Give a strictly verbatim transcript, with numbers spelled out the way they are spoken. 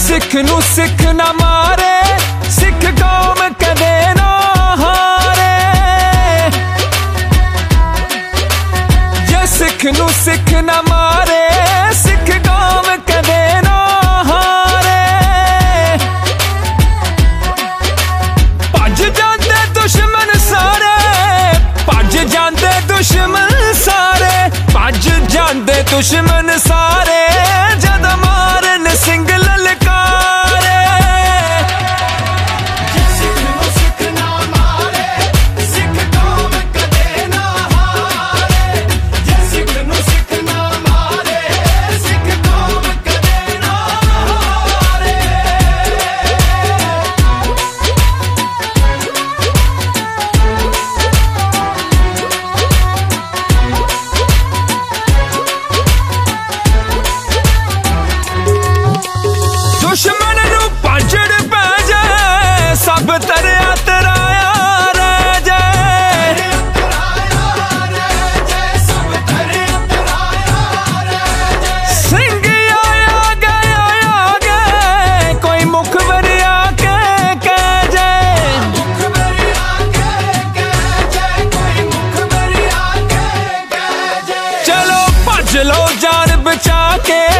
सिख नू सिख ना मारे, सिख कौम कदे ना हारे। जे सिख नू सिख ना मारे, सिख कौम कदे ना हारे। भज जांदे दुश्मन सारे, भज जांदे दुश्मन सारे, भज जांदे दुश्मन सारे, जद मारन सिंह ललकारे। सिख नू सिख ना मारे, सिख कौम कदे ना हारे। जे सिख नू सिख ना मारे, सिख कौम कदे ना हारे। दुश्मन नू भाजड़ पै जाए, सब तरया तराया रह जाए। सिंह आया गया आगे, कोई मुखबर आके कह जाए। चलो भज लो जान बचा के,